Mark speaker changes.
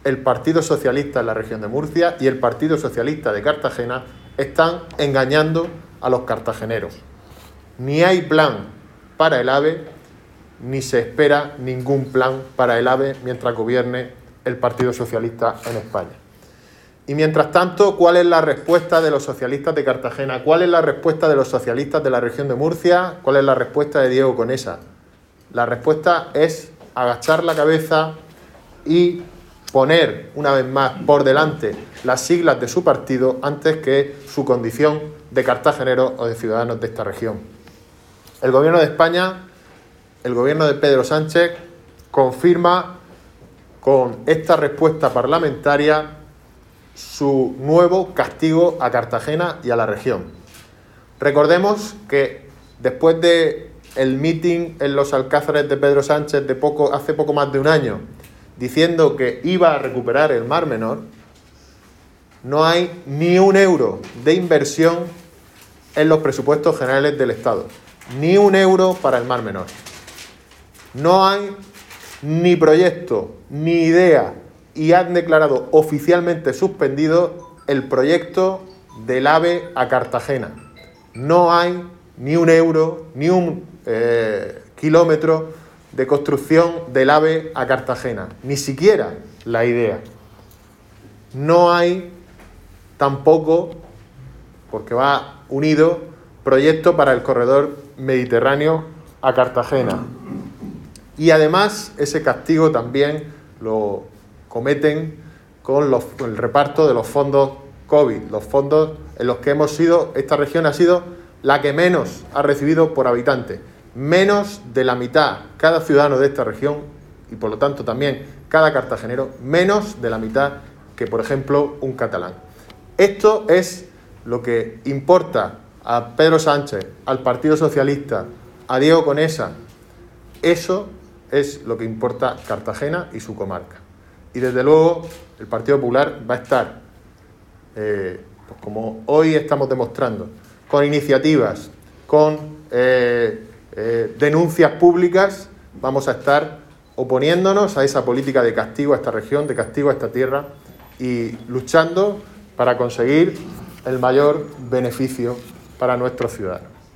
Speaker 1: el Partido Socialista en la región de Murcia y el Partido Socialista de Cartagena están engañando a los cartageneros. Ni hay plan para el AVE, ni se espera ningún plan para el AVE mientras gobierne el Partido Socialista en España. Y mientras tanto, ¿cuál es la respuesta de los socialistas de Cartagena? ¿Cuál es la respuesta de los socialistas de la región de Murcia? ¿Cuál es la respuesta de Diego Conesa? La respuesta es agachar la cabeza y poner una vez más por delante las siglas de su partido antes que su condición de cartageneros o de ciudadanos de esta región. El Gobierno de España, el Gobierno de Pedro Sánchez, confirma con esta respuesta parlamentaria su nuevo castigo a Cartagena y a la región. Recordemos que después del mitin en los Alcázares de Pedro Sánchez hace poco más de un año, diciendo que iba a recuperar el Mar Menor, no hay ni un euro de inversión en los presupuestos generales del Estado. Ni un euro para el Mar Menor. No hay ni proyecto, ni idea, y han declarado oficialmente suspendido el proyecto del AVE a Cartagena. No hay ni un euro, ni un kilómetro de construcción del AVE a Cartagena, ni siquiera la idea. No hay tampoco, porque va unido, proyecto para el corredor mediterráneo a Cartagena. Y además ese castigo también lo cometen con el reparto de los fondos COVID, los fondos en los que esta región ha sido la que menos ha recibido por habitante. Menos de la mitad, cada ciudadano de esta región, y por lo tanto también cada cartagenero, menos de la mitad que, por ejemplo, un catalán. Esto es lo que importa a Pedro Sánchez, al Partido Socialista, a Diego Conesa. Eso es lo que importa Cartagena y su comarca. Y desde luego el Partido Popular va a estar, pues como hoy estamos demostrando, con iniciativas, con denuncias públicas, vamos a estar oponiéndonos a esa política de castigo a esta región, de castigo a esta tierra y luchando para conseguir el mayor beneficio para nuestros ciudadanos.